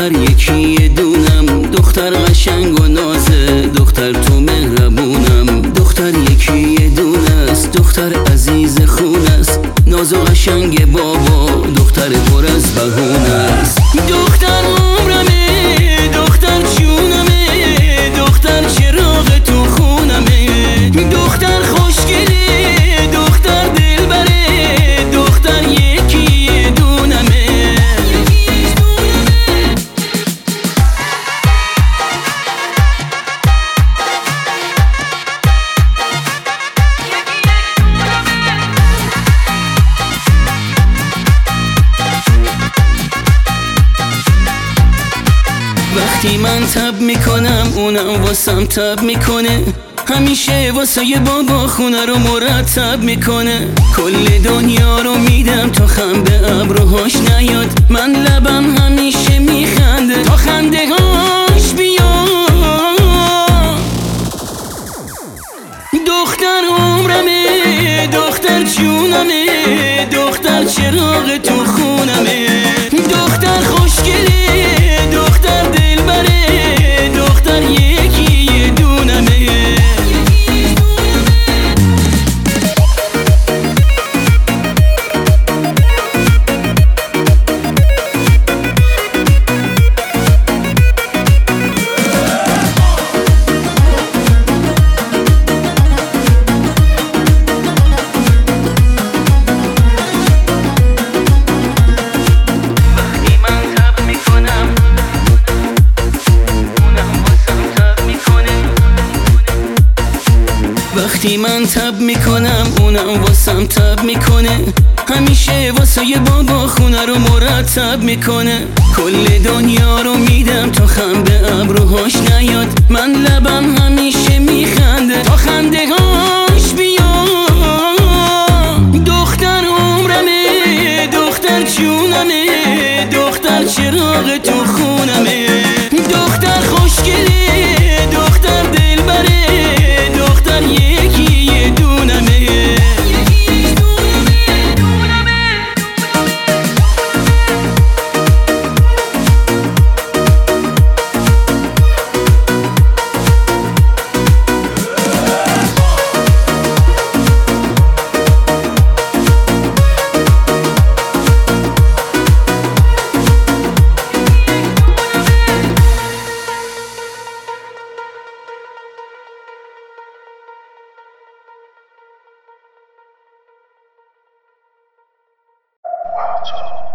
دختر یکی دونم، دختر قشنگ و نازه، دختر تو مهربونم. دختر یکی دونه است، دختر عزیز خون است، ناز و قشنگ بابا، دختر پر از بهونه است. دختر عمرمه، دختر جونمه، دختر چراغ تو خونمه، دختر خوشگله، دختر دلبره، دختر یکی دونمه. وقتی من تب میکنم اونم واسم تب میکنه، همیشه واسه ی بابا خونه رو مرتب میکنه. کل دنیا رو میدم تا خم به ابروهاش نیاد، من لبم همیشه میخنده تا خنده هاش بیاد. دختر عمرمه، دختر جونمه، دختر چراغ تو خونمه، دختر خوشگله، دختر دلبره، دختر یکی دونمه. وقتی من تب میکنم اونم واسم تب میکنه، همیشه واسه ی بابا خونه رو مرتب میکنه. کل دنیا رو میدم تا خم به ابروهاش نیاد، من لبم همیشه میخنده تا خنده هاش بیاد. دختر عمرمه، دختر جونمه، دختر چراغ تو خونمه، دختر خوشگله، دختر دلبره، دختر یکی دونمه. Wow.